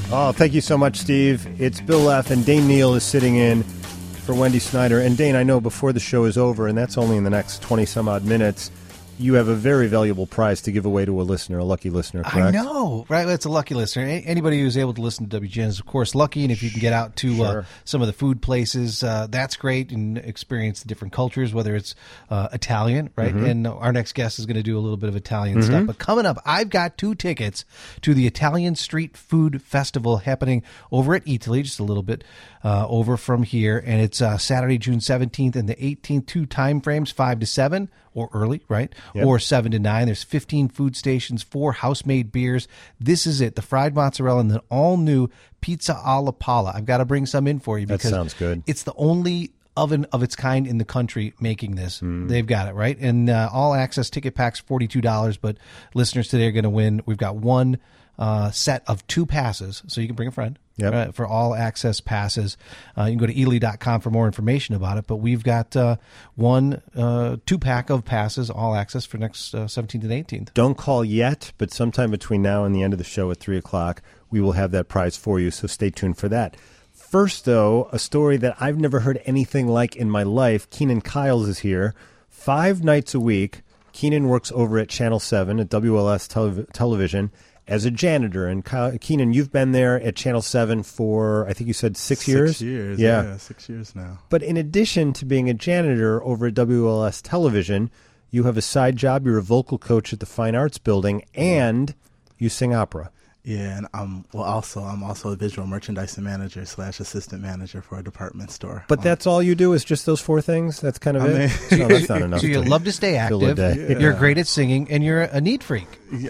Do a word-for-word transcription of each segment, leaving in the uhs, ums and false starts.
Oh, thank you so much, Steve. It's Bill Leff, and Dane Neal is sitting in for Wendy Snyder. And Dane, I know before the show is over, and that's only in the next twenty-some-odd minutes, you have a very valuable prize to give away to a listener, a lucky listener, correct? I know, right? It's a lucky listener. Anybody who's able to listen to W G N is, of course, lucky. And if you can get out to sure. uh, some of the food places, uh, that's great, and experience the different cultures, whether it's uh, Italian, right? Mm-hmm. And our next guest is going to do a little bit of Italian mm-hmm. stuff. But coming up, I've got two tickets to the Italian Street Food Festival happening over at Italy, just a little bit uh, over from here. And it's uh, Saturday, June seventeenth and the eighteenth, two time frames, five to seven. Or early, right? Yep. Or seven to nine. There's fifteen food stations, four house-made beers. This is it, the fried mozzarella and the all-new pizza alla palla. I've got to bring some in for you because that sounds good. It's the only oven of its kind in the country making this. Mm. They've got it, right? And uh, all-access ticket pack's forty-two dollars, but listeners today are going to win. We've got one uh, set of two passes, so you can bring a friend. Yep. Uh, for all access passes. Uh, you can go to ely dot com for more information about it, but we've got uh, one uh, two pack of passes, all access for next uh, seventeenth and eighteenth. Don't call yet, but sometime between now and the end of the show at three o'clock, we will have that prize for you, so stay tuned for that. First, though, a story that I've never heard anything like in my life. Keenan Kyles is here. Five nights a week, Keenan works over at Channel seven at W L S tele- Television as a janitor. And Keenan, you've been there at Channel seven for, I think you said six, six years? Six years, yeah. yeah, six years now. But in addition to being a janitor over at W L S Television, you have a side job. You're a vocal coach at the Fine Arts Building, and you sing opera. Yeah, and I'm well. Also, I'm also a visual merchandising manager slash assistant manager for a department store. But um, that's all you do is just those four things. That's kind of I it. Mean, no, that's not enough. So you love to stay active. Yeah. You're great at singing, and you're a neat freak.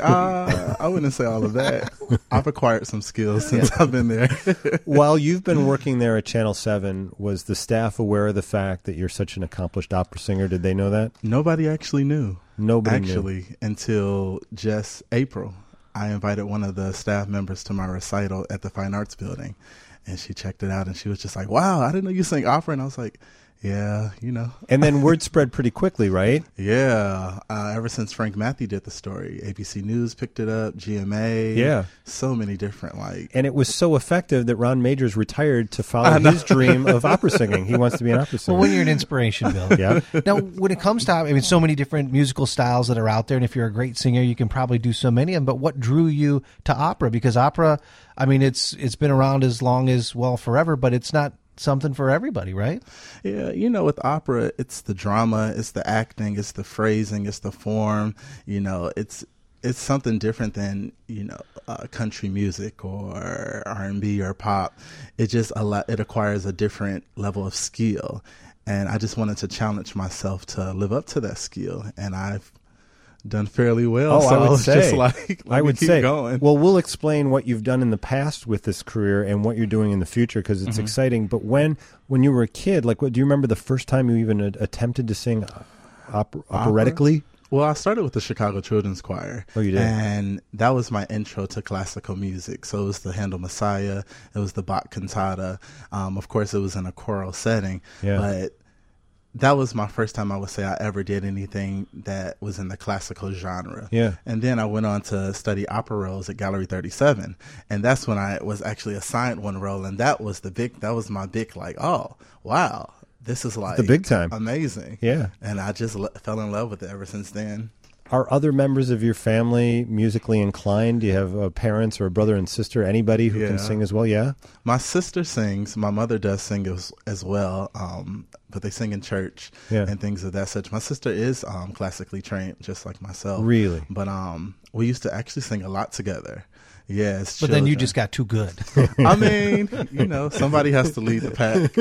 Uh, I wouldn't say all of that. I've acquired some skills since yeah. I've been there. While you've been working there at Channel seven, was the staff aware of the fact that you're such an accomplished opera singer? Did they know that? Nobody actually knew. Nobody actually knew. Until just April. I invited one of the staff members to my recital at the Fine Arts Building, and she checked it out, and she was just like, wow, I didn't know you sang opera. And I was like, yeah, you know. And then word spread pretty quickly, right? Yeah. Uh, ever since Frank Matthew did the story, A B C News picked it up, G M A. Yeah. So many different, like. And it was so effective that Ron Majors retired to follow his dream of opera singing. He wants to be an opera singer. Well, when you're an inspiration, Bill. Yeah. Now, when it comes to, I mean, so many different musical styles that are out there, and if you're a great singer, you can probably do so many of them. But what drew you to opera? Because opera, I mean, it's it's been around as long as, well, forever, but it's not something for everybody, right? Yeah, you know, with opera, it's the drama, it's the acting, it's the phrasing, it's the form. You know, it's it's something different than, you know, uh, country music or R and B or pop. It just a lot, it acquires a different level of skill, and I just wanted to challenge myself to live up to that skill, and I've done fairly well. Oh, so I would I was say. Just like, I would keep say. Going. Well, we'll explain what you've done in the past with this career and what you're doing in the future because it's mm-hmm. exciting. But when when you were a kid, like, what do you remember the first time you even a- attempted to sing oper- operatically? Well, I started with the Chicago Children's Choir. Oh, you did? And that was my intro to classical music. So it was the Handel Messiah, it was the Bach Cantata. Um, of course, it was in a choral setting. Yeah. But that was my first time I would say I ever did anything that was in the classical genre. Yeah. And then I went on to study opera roles at Gallery thirty-seven. And that's when I was actually assigned one role. And that was the big, that was my big, like, oh, wow, this is like the big time. Amazing. Yeah. And I just l- fell in love with it ever since then. Are other members of your family musically inclined? Do you have uh, parents or a brother and sister, anybody who yeah. can sing as well? Yeah. My sister sings. My mother does sing as, as well, um, but they sing in church yeah. and things of that such. My sister is um, classically trained, just like myself. Really? But um, we used to actually sing a lot together. Yes, but children. Then you just got too good. I mean, you know, somebody has to lead the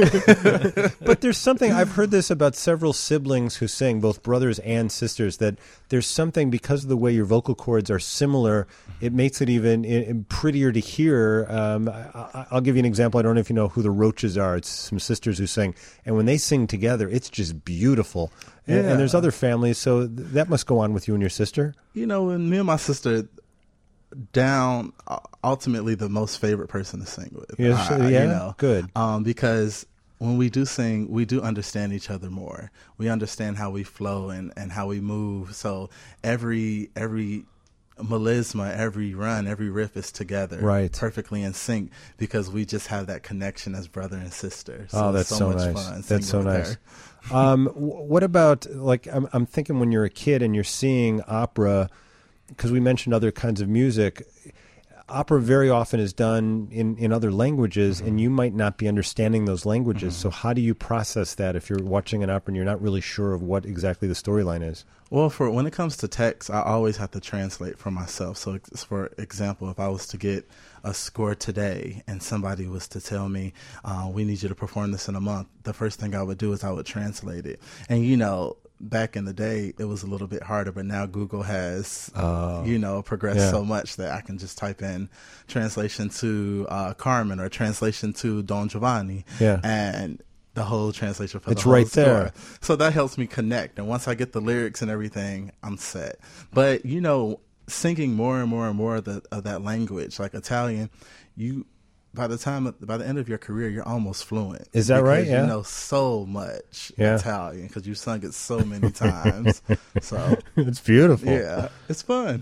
pack. But there's something, I've heard this about several siblings who sing, both brothers and sisters, that there's something, because of the way your vocal cords are similar, it makes it even it, prettier to hear. Um, I, I'll give you an example. I don't know if you know who the Roaches are. It's some sisters who sing. And when they sing together, it's just beautiful. And, yeah. and there's other families, so th- that must go on with you and your sister. You know, and me and my sister... down ultimately the most favorite person to sing with. Yes, uh, yeah, you know, good. Um, because when we do sing, we do understand each other more. We understand how we flow and, and how we move. So every every melisma, every run, every riff is together, right, perfectly in sync, because we just have that connection as brother and sister. So oh, that's so, so much nice. fun. That's so nice. um, what about, like, I'm, I'm thinking when you're a kid and you're seeing opera, because we mentioned other kinds of music. Opera very often is done in, in other languages, mm-hmm. and you might not be understanding those languages. Mm-hmm. So how do you process that if you're watching an opera and you're not really sure of what exactly the storyline is? Well, for when it comes to text, I always have to translate for myself. So, for example, if I was to get a score today and somebody was to tell me, uh, we need you to perform this in a month, the first thing I would do is I would translate it. And, you know, back in the day, it was a little bit harder, but now Google has, uh, you know, progressed yeah. so much that I can just type in translation to uh, Carmen or translation to Don Giovanni, yeah. and the whole translation for it's the whole right score. there. So that helps me connect. And once I get the lyrics and everything, I'm set. But, you know, singing more and more and more of, the, of that language, like Italian, you... By the time, by the end of your career, you're almost fluent. Is that right? Yeah. You know so much yeah. Italian because you've sung it so many times. So it's beautiful. Yeah, it's fun.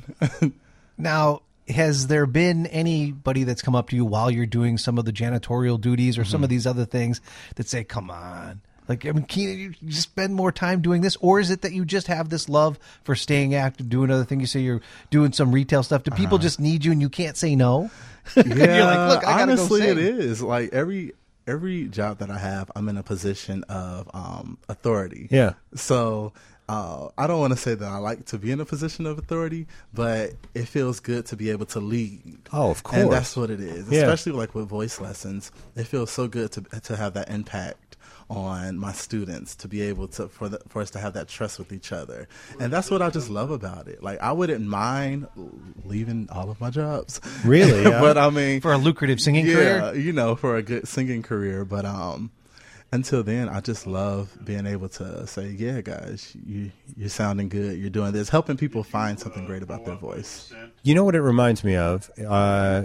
Now, has there been anybody that's come up to you while you're doing some of the janitorial duties or mm-hmm. some of these other things that say, "Come on"? Like, I mean, Keenan, you, you spend more time doing this, or is it that you just have this love for staying active, doing other things? You say you're doing some retail stuff. Do people uh-huh. just need you and you can't say no? Yeah, you're like, look, I gotta honestly, go sing. It is like every every job that I have, I'm in a position of um, authority. Yeah. So uh, I don't want to say that I like to be in a position of authority, but it feels good to be able to lead. Oh, of course. And that's what it is. Yeah. Especially like with voice lessons, it feels so good to to have that impact on my students, to be able to for the, for us to have that trust with each other. And that's what I just love about it. Like, I wouldn't mind leaving all of my jobs. Really? Yeah. But I mean, for a lucrative singing yeah, career? you know, for a good singing career. But um until then, I just love being able to say, yeah, guys, you, you're sounding good. You're doing this, helping people find something great about their voice. You know what it reminds me of? Uh,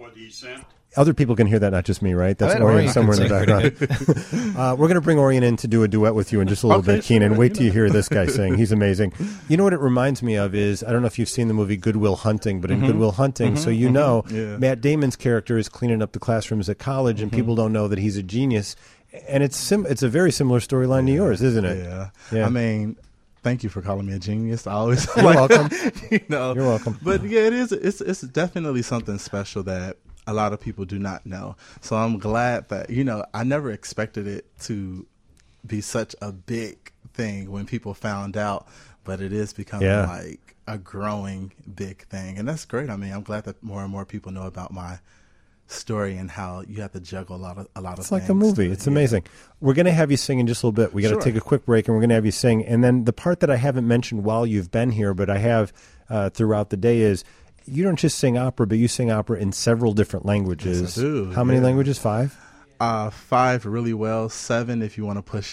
Other people can hear that, not just me, right? That's Orion somewhere in the background. uh, we're going to bring Orion in to do a duet with you in just a little okay, bit, Keenan. sure, Wait you till know. you hear this guy sing. He's amazing. You know what it reminds me of is, I don't know if you've seen the movie Good Will Hunting, but in mm-hmm. Good Will Hunting, mm-hmm, so you mm-hmm. know, yeah. Matt Damon's character is cleaning up the classrooms at college, and mm-hmm. people don't know that he's a genius. And it's sim- it's a very similar storyline yeah, to yours, isn't it? Yeah. yeah. I mean, thank you for calling me a genius. I always You're like, welcome. You know, You're welcome. But yeah, it is. It's it's definitely something special that a lot of people do not know. So I'm glad that, you know, I never expected it to be such a big thing when people found out, but it is becoming yeah. like a growing big thing. And that's great. I mean, I'm glad that more and more people know about my story and how you have to juggle a lot of a lot of it's things. It's like a movie. It's yeah. amazing. We're going to have you sing in just a little bit. We got to sure. take a quick break, and we're going to have you sing. And then the part that I haven't mentioned while you've been here, but I have uh, throughout the day, is you don't just sing opera, but you sing opera in several different languages. Yes, I do. How many yeah. languages? Five? Uh, five really well. Seven if you want to push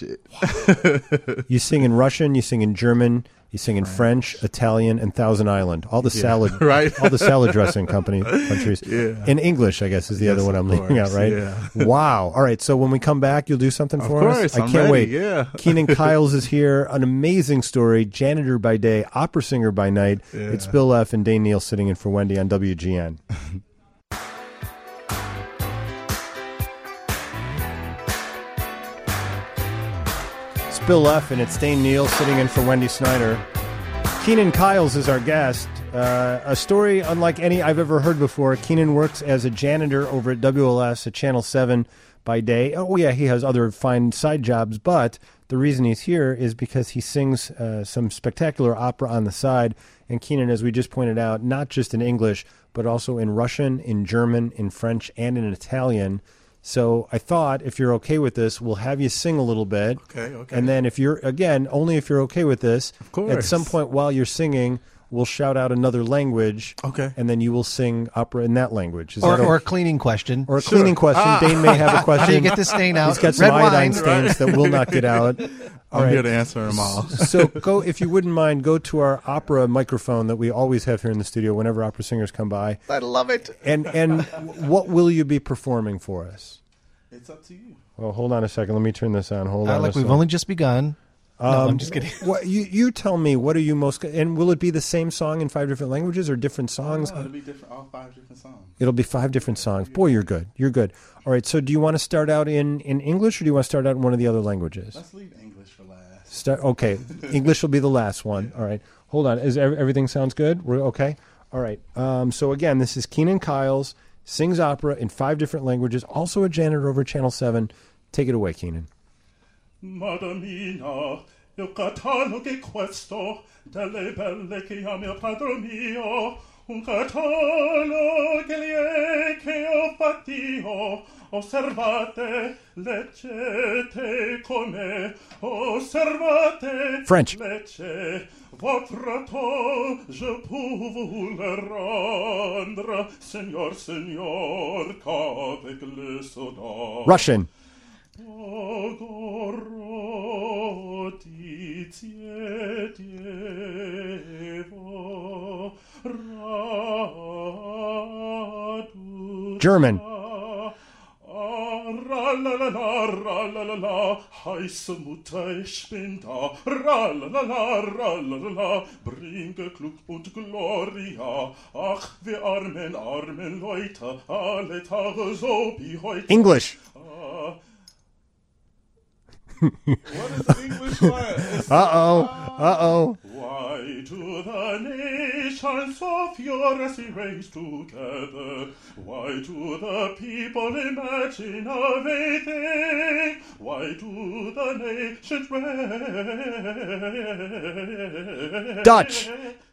it. You sing in Russian. You sing in German. You sing in French, French Italian, and Thousand Island. All the yeah, salad, right? All the salad dressing company countries. Yeah. In English, I guess, is the yes, other one I'm leaving out, right? Yeah. Wow. All right. So when we come back, you'll do something of for course, us. I I'm can't ready, wait. Yeah. Keenan Kyles is here. An amazing story. Janitor by day, opera singer by night. Yeah. It's Bill F. and Dane Neal sitting in for Wendy on W G N. Bill F. and it's Dane Neal sitting in for Wendy Snyder. Keenan Kyles is our guest. Uh, a story unlike any I've ever heard before. Keenan works as a janitor over at W L S at Channel seven by day. Oh, yeah, he has other fine side jobs, but the reason he's here is because he sings uh, some spectacular opera on the side. And Keenan, as we just pointed out, not just in English, but also in Russian, in German, in French, and in Italian. So I thought, if you're okay with this, we'll have you sing a little bit. Okay, okay. And then if you're, again, only if you're okay with this, of course. At some point while you're singing, we'll shout out another language. Okay. And then you will sing opera in that language. Is or, that okay? or a cleaning question. Or a sure. cleaning question. Ah. Dane may have a question. How do you get this stain out? He's got some Red iodine wine. stains that will not get out. All I'm right. here to answer them all. So go, if you wouldn't mind, go to our opera microphone that we always have here in the studio whenever opera singers come by. I love it. And and what will you be performing for us? It's up to you. Well, hold on a second. Let me turn this on. Hold Uh, on like a we've second. only just begun. No, Um, I'm just kidding. What, you, you tell me, what are you most... And will it be the same song in five different languages or different songs? No, it'll be different, all five different songs. It'll be five different songs. Boy, you're good. You're good. All right, so do you want to start out in, in English or do you want to start out in one of the other languages? Let's leave English for last. Start, okay, English will be the last one. All right, hold on. Is ev- everything sounds good? We're okay? All right. Um, so again, this is Keenan Kyles, sings opera in five different languages, also a janitor over Channel seven. Take it away, Keenan. Madamina, il catalogo è questo, delle belle che ami il padre mio, un catalogo che ho fatto, osservate, leggete come, osservate, French. Legge, votre temps, je peux vous le rendre, Seigneur, Seigneur, qu'avec le sonore. Russian. German. Ra-la-la-la, heiße Mutter, ich bin da. Ra-la-la-la, ra-la-la-la, bringe Glück und Gloria. Ach, wir armen, armen Leute, alle Tage so wie heute. English. Ah, What is English like? Uh-oh. Uh-oh. why do the nations of yours race together? Why do the people imagine a vain thing? Why do the nations race? Dutch.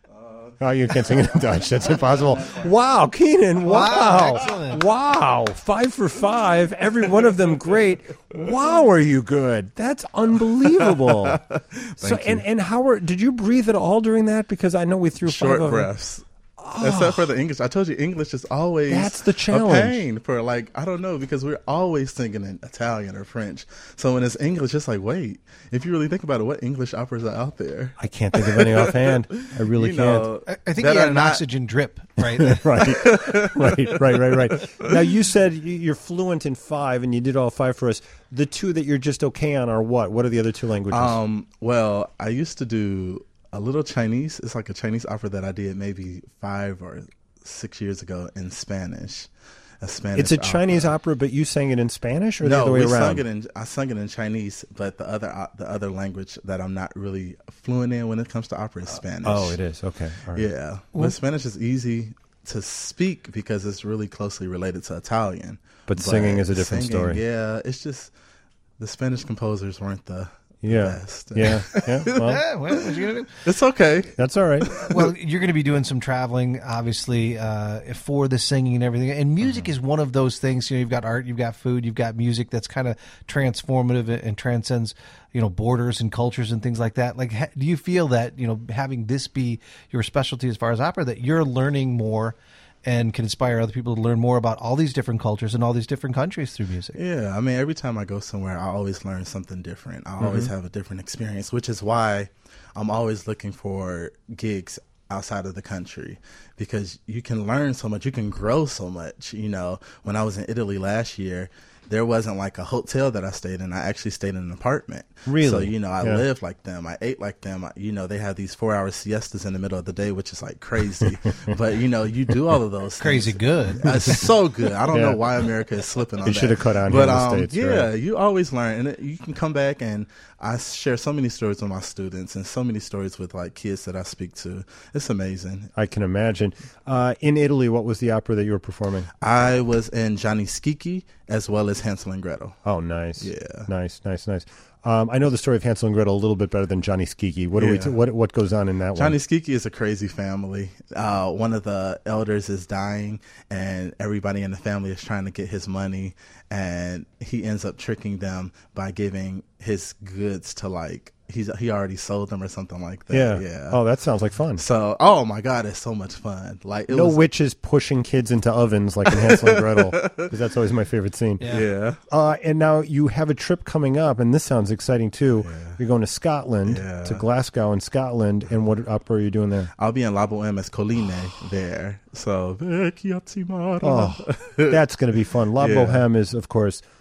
Oh, you can't sing it in Dutch. That's impossible. Wow, Keenan. Wow. Wow, excellent. Wow. Five for five. Every one of them great. Wow, are you good? That's unbelievable. So, Thank and, you. and Howard, did you breathe at all during that? Because I know we threw Short five of them. breaths. Except for the English. I told you English is always That's the a challenge. pain for, like, I don't know, because we're always singing in Italian or French. So when it's English, it's like, wait, if you really think about it, what English operas are out there? I can't think of any offhand. I really You can't. know, I, I think that he had are an not- oxygen drip, right? right, right, right, right, right. Now, you said you- you're fluent in five, and you did all five for us. The two that you're just okay on are what? What are the other two languages? Um, well, I used to do a little Chinese. It's like a Chinese opera that I did maybe five or six years ago in Spanish. A Spanish. it's a Chinese opera. opera, but you sang it in Spanish, or the No, other way we around? sung it in. I sung it in Chinese, but the other uh, the other language that I'm not really fluent in when it comes to opera is Spanish. Oh, it is. Okay. All right. Yeah, but Spanish is easy to speak because it's really closely related to Italian. But singing is a different singing, story. Yeah, it's just the Spanish composers weren't the Yeah. best. Yeah. Yeah. Well, Yeah, well, what you gonna do? It's okay. that's all right. Well, you're going to be doing some traveling, obviously, uh, for the singing and everything. And music is one of those things. You know, you've got art, you've got food, you've got music that's kind of transformative and transcends, you know, borders and cultures and things like that. Like, ha- do you feel that, you know, having this be your specialty as far as opera, that you're learning more and can inspire other people to learn more about all these different cultures and all these different countries through music? Yeah, I mean, every time I go somewhere, I always learn something different. I always Mm-hmm. have a different experience, which is why I'm always looking for gigs outside of the country, because you can learn so much, you can grow so much. You know, when I was in Italy last year, there wasn't like a hotel that I stayed in. I actually stayed in an apartment. Really? So, you know, I Yeah. lived like them. I ate like them. I, you know, they have these four hour siestas in the middle of the day, which is like crazy. But, you know, you do all of those things. Crazy good. Uh, It's so good. I don't Yeah. know why America is slipping on They that. should have cut on But here in the um, States, yeah, right. you always learn, and it, you can come back, and I share so many stories with my students, and so many stories with like kids that I speak to. It's amazing. I can imagine. Uh, in Italy, what was the opera that you were performing? I was in Gianni Schicchi as well as Hansel and Gretel. Oh, nice. Yeah. Nice, nice, nice. Um, I know the story of Hansel and Gretel a little bit better than Johnny Skiki. What do we? Yeah. T- what what goes on in that Gianni one? Schicchi is a crazy family. Uh, one of the elders is dying, and everybody in the family is trying to get his money, and he ends up tricking them by giving his goods to like he's he already sold them or something like that. Yeah. Yeah. Oh, that sounds like fun. So, oh my God, it's so much fun. Like it No was, witches pushing kids into ovens like in Hansel and Gretel, because that's always my favorite scene. Yeah. yeah. Uh, and now you have a trip coming up, and this sounds exciting too. You're going to Scotland, Yeah. to Glasgow in Scotland, and what opera are you doing there? I'll be in La Boheme as Colline there. So, Oh, that's going to be fun. La Yeah. Boheme is, of course,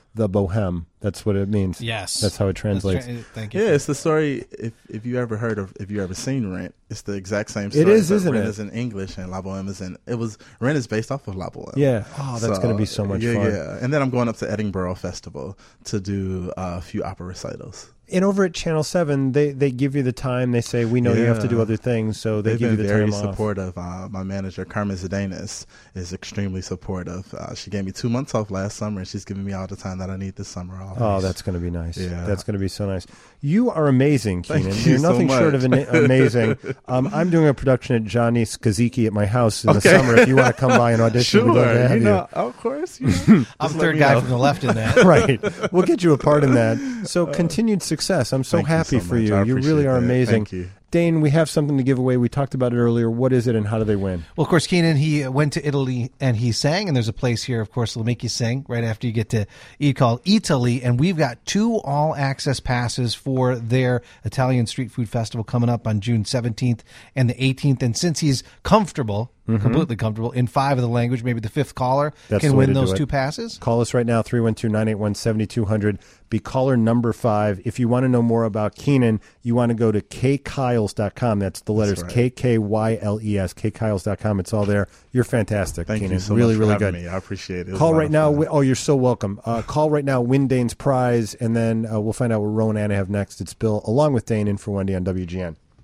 the Bohème. That's what it means. Yes. That's how it translates. Tra- thank you. Yeah, it's the story. If if you ever heard of, if you ever seen Rent, it's the exact same story. It is, but isn't Rent it? is in English and La Bohème is in. It was Rent is based off of La Bohème. Yeah. Oh, that's going to be so much yeah, fun. Yeah, and then I'm going up to Edinburgh Festival to do uh, a few opera recitals. And over at Channel seven, they, they give you the time. They say, we know you have to do Yeah. other things, so they They've give you been the very time off. supportive. Uh, my manager, Carmen Zedanis, is extremely supportive. Uh, she gave me two months off last summer, and she's giving me all the time that I need this summer off. Oh, that's going to be nice. Yeah. That's going to be so nice. You are amazing, Thank Keenan. you You're so nothing short of much. ana- amazing. Um, I'm doing a production at Johnny Skaziki at my house in the Okay. summer. If you want to come by and audition, we'd love to Sure, have you you. know, of course. You know, I'm just let third me guy know. from the left in that. Right. We'll get you a part in that. So continued success. I'm so Thank you happy so for much. you. I You really appreciate are that. amazing. Thank you. Dane, we have something to give away. We talked about it earlier. What is it and how do they win? Well, of course, Keenan, he went to Italy and he sang, and there's a place here, of course, that'll make you sing right after you get to E called Italy, and we've got two all-access passes for their Italian Street Food Festival coming up on June seventeenth and the eighteenth, and since he's comfortable, completely comfortable, in five of the language, maybe the fifth caller That's can the way win to do those it. two passes. Call us right now, three one two, nine eight one, seven two zero zero. Be caller number five. If you want to know more about Keenan, you want to go to k kyles dot com. That's the letters right. K K Y L E S, k kyles dot com. It's all there. You're fantastic, Thank Keenan. you so really, much for really having good. me. I appreciate it. It was Call a lot right of now. fun. Wi- Oh, you're so welcome. Uh, call right now. Win Dane's prize, and then uh, we'll find out what Rowan and Anna have next. It's Bill, along with Dane, in for Wendy on W G N.